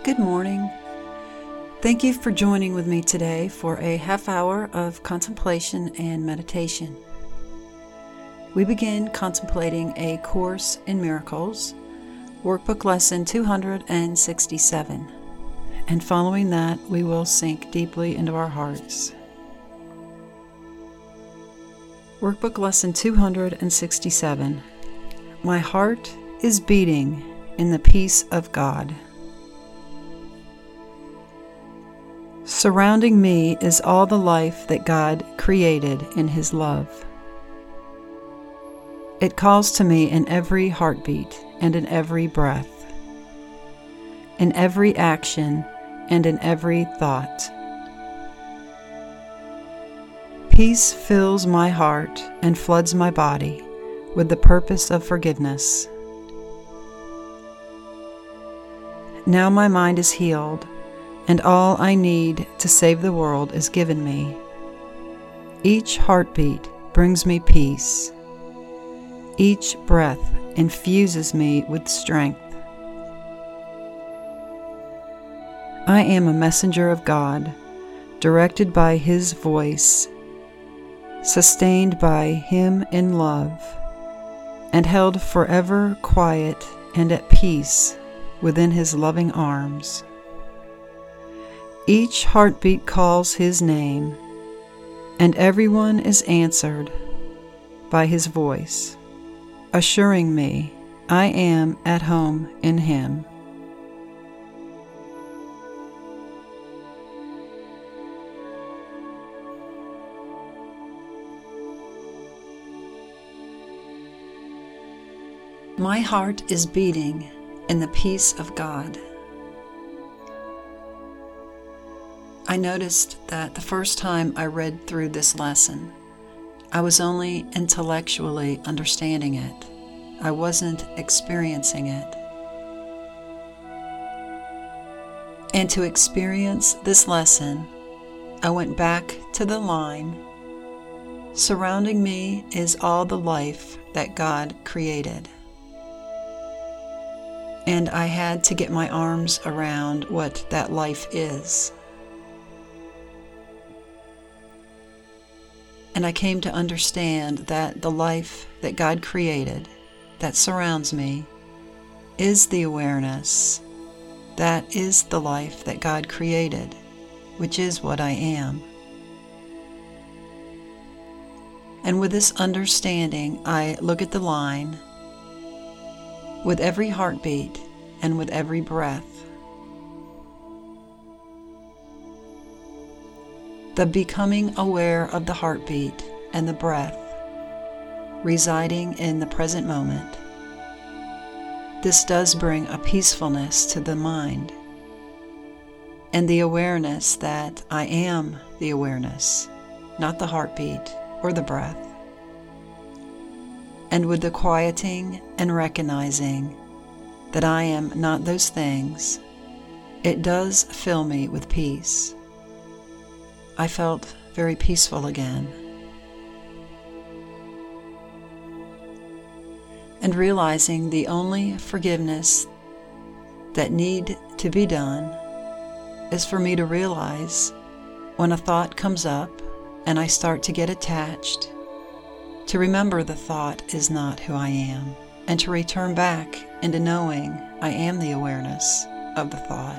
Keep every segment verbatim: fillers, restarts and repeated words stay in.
Good morning. Thank you for joining with me today for a half hour of contemplation and meditation. We begin contemplating A Course in Miracles, Workbook Lesson two hundred sixty-seven, and following that we will sink deeply into our hearts. Workbook Lesson two hundred sixty-seven. My heart is beating in the peace of God. Surrounding me is all the life that God created in His love. It calls to me in every heartbeat and in every breath, in every action and in every thought. Peace fills my heart and floods my body with the purpose of forgiveness. Now my mind is healed, and all I need to save the world is given me. Each heartbeat brings me peace. Each breath infuses me with strength. I am a messenger of God, directed by His voice, sustained by Him in love, and held forever quiet and at peace within His loving arms. Each heartbeat calls His name, and everyone is answered by His voice, assuring me I am at home in Him. My heart is beating in the peace of God. I noticed that the first time I read through this lesson, I was only intellectually understanding it. I wasn't experiencing it. And to experience this lesson, I went back to the line, surrounding me is all the life that God created. And I had to get my arms around what that life is. And I came to understand that the life that God created, that surrounds me, is the awareness. That is the life that God created, which is what I am. And with this understanding, I look at the line, with every heartbeat and with every breath. The becoming aware of the heartbeat and the breath, residing in the present moment. This does bring a peacefulness to the mind, and the awareness that I am the awareness, not the heartbeat or the breath. And with the quieting and recognizing that I am not those things, it does fill me with peace. I felt very peaceful again. And realizing the only forgiveness that need to be done is for me to realize when a thought comes up and I start to get attached, to remember the thought is not who I am, and to return back into knowing I am the awareness of the thought.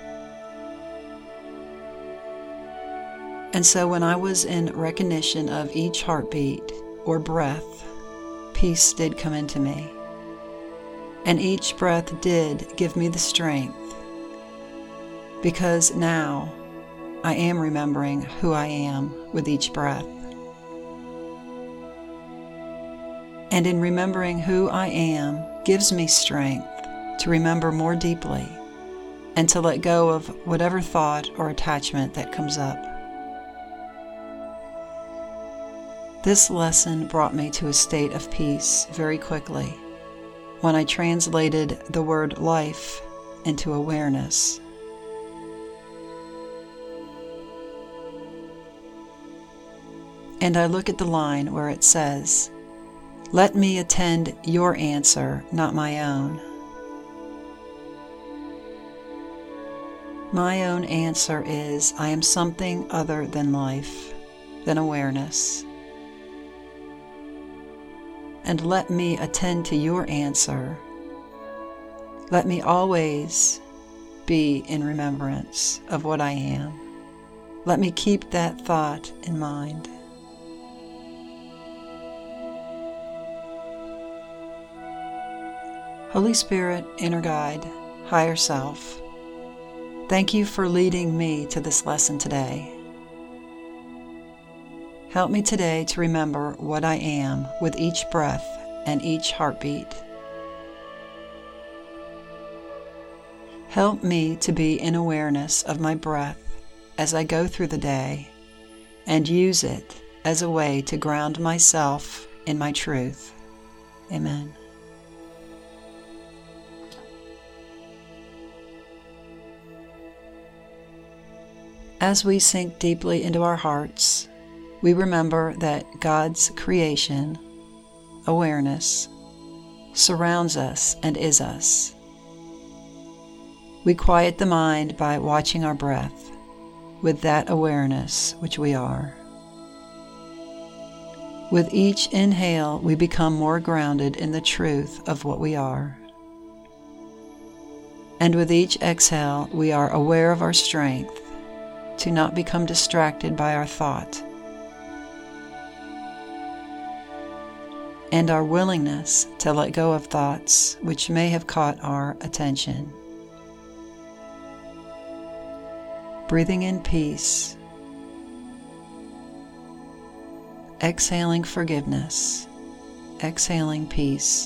And so when I was in recognition of each heartbeat or breath, peace did come into me. And each breath did give me the strength, because now I am remembering who I am with each breath. And in remembering who I am gives me strength to remember more deeply and to let go of whatever thought or attachment that comes up. This lesson brought me to a state of peace very quickly when I translated the word life into awareness. And I look at the line where it says, "Let me attend your answer, not my own." My own answer is I am something other than life, than awareness. And let me attend to your answer. Let me always be in remembrance of what I am. Let me keep that thought in mind. Holy Spirit, inner guide, higher self, thank you for leading me to this lesson today. Help me today to remember what I am with each breath and each heartbeat. Help me to be in awareness of my breath as I go through the day and use it as a way to ground myself in my truth. Amen. As we sink deeply into our hearts, we remember that God's creation, awareness, surrounds us and is us. We quiet the mind by watching our breath with that awareness which we are. With each inhale, we become more grounded in the truth of what we are. And with each exhale, we are aware of our strength to not become distracted by our thought, and our willingness to let go of thoughts which may have caught our attention. Breathing in peace, exhaling forgiveness, exhaling peace.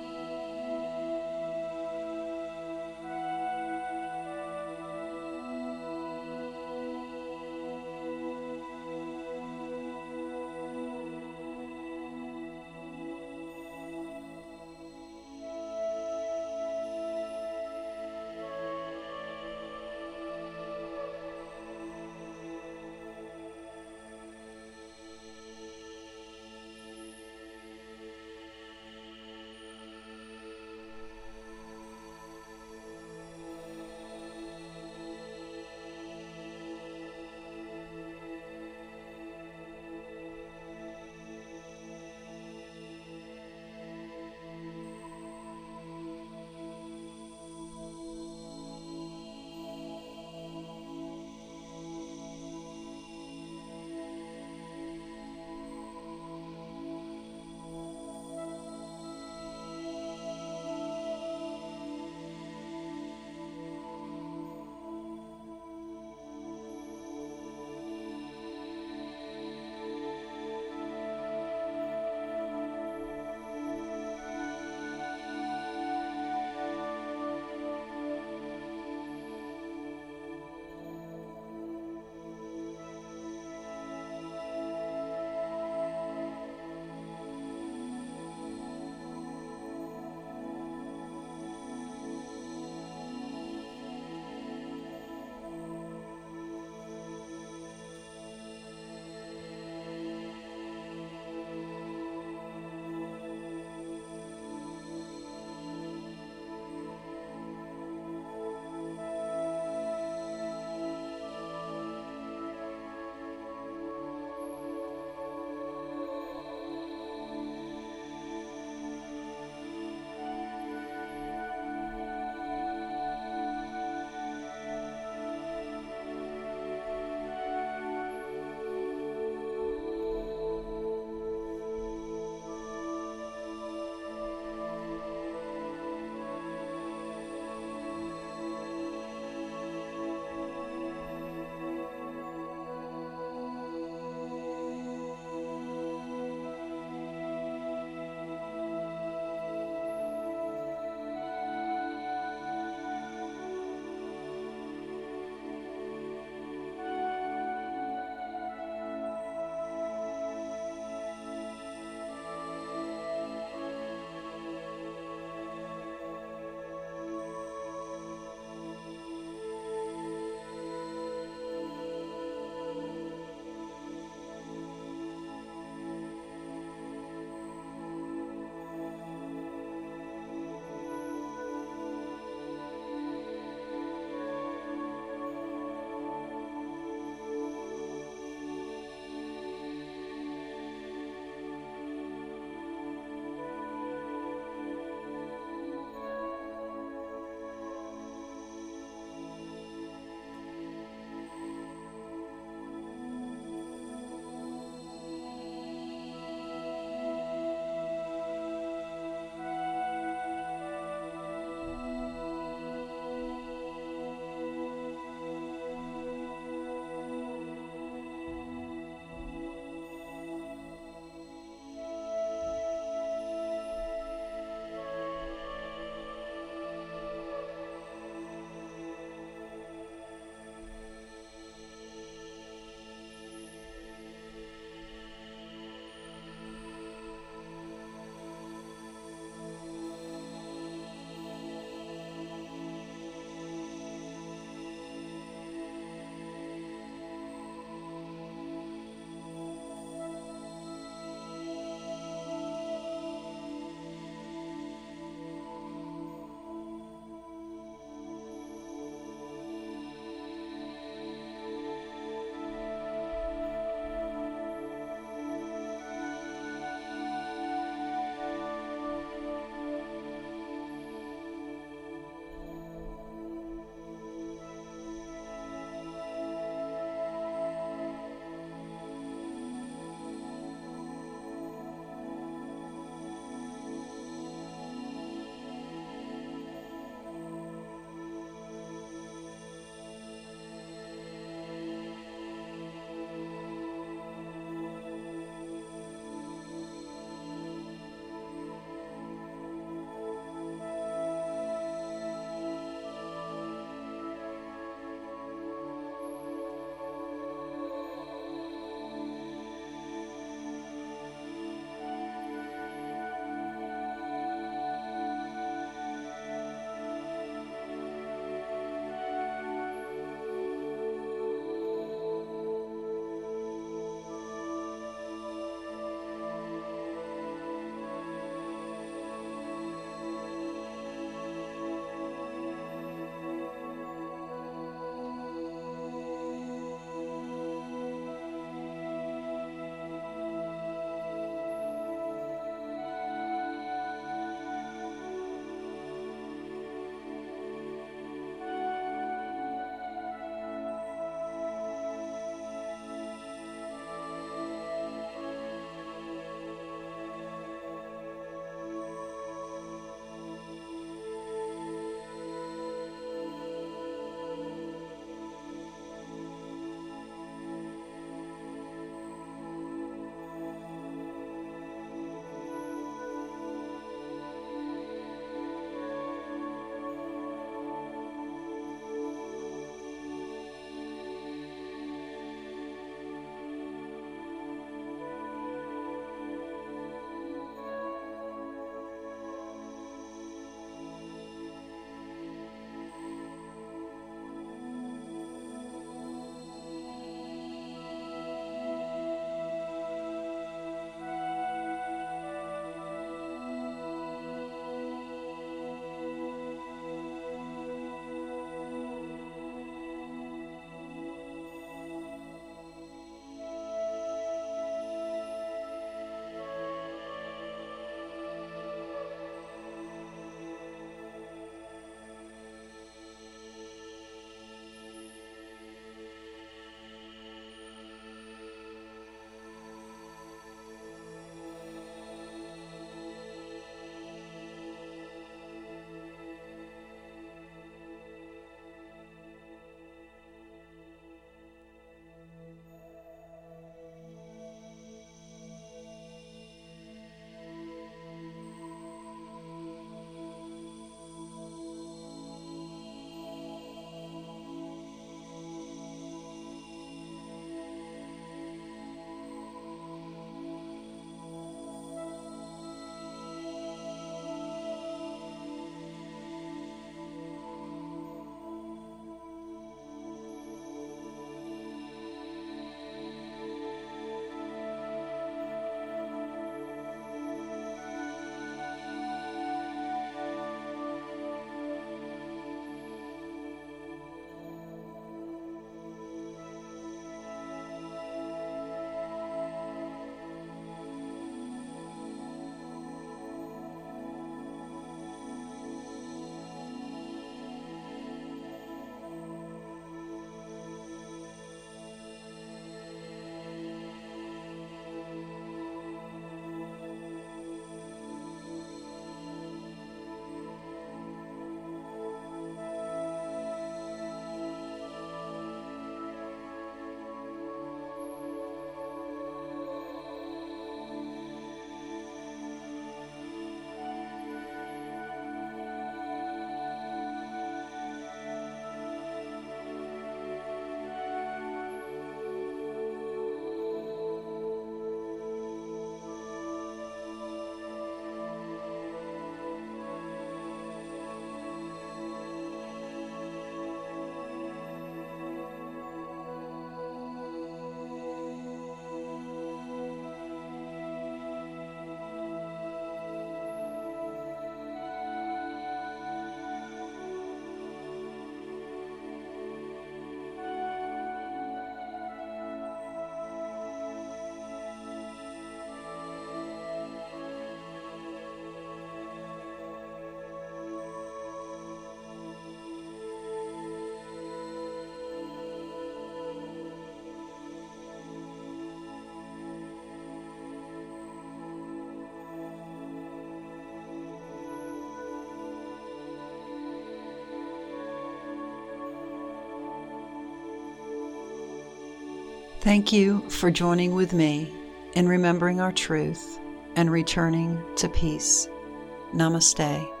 Thank you for joining with me in remembering our truth and returning to peace. Namaste.